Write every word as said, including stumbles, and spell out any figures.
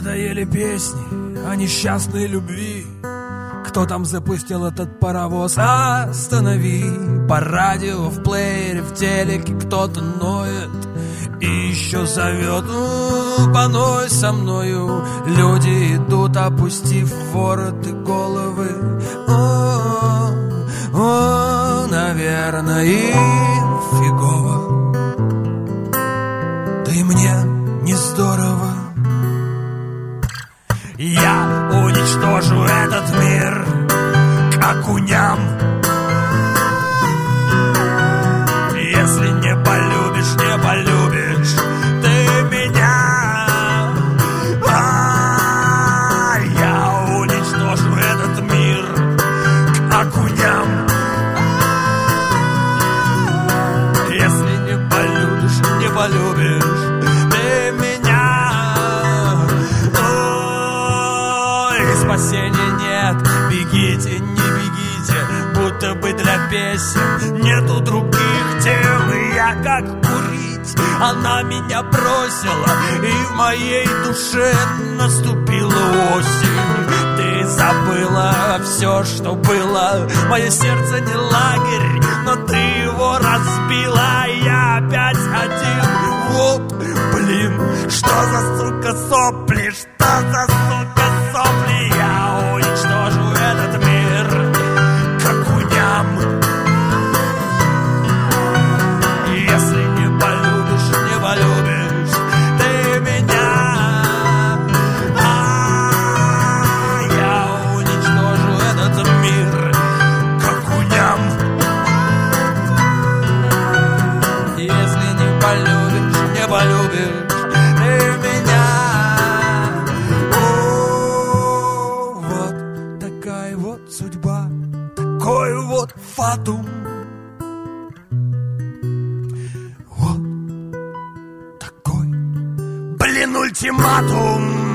Надоели песни о несчастной любви. Кто там запустил этот паровоз? Останови. По радио, в плеере, в телеке кто-то ноет и еще зовет. Ну, поной со мною. Люди идут, опустив вороты головы. О, о, наверное, им фигово. Да и мне не здорово. Я уничтожу этот мир к окуням. Если не полюбишь, не полюбишь ты меня. А, я уничтожу этот мир к окуням. Если не полюбишь, не полюбишь ты меня. Спасения нет, бегите, не бегите, будто бы для песен нету других тем. И я как курить, она меня бросила, и в моей душе наступила осень. Ты забыла все, что было, мое сердце не лагерь, но ты его разбила. Я опять один, вот, блин, что за сука сопли, что за сука сопли. Я уничтожу этот мир к окуням. Если не полюбишь, не полюбишь ты меня. А, я уничтожу этот мир к окуням. Если не полюбишь, не полюбишь ты меня. Судьба, такой вот фатум. Вот такой, блин, ультиматум.